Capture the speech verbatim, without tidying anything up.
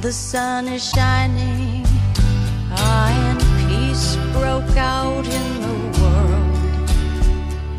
the sun is shining, ah, and peace broke out in the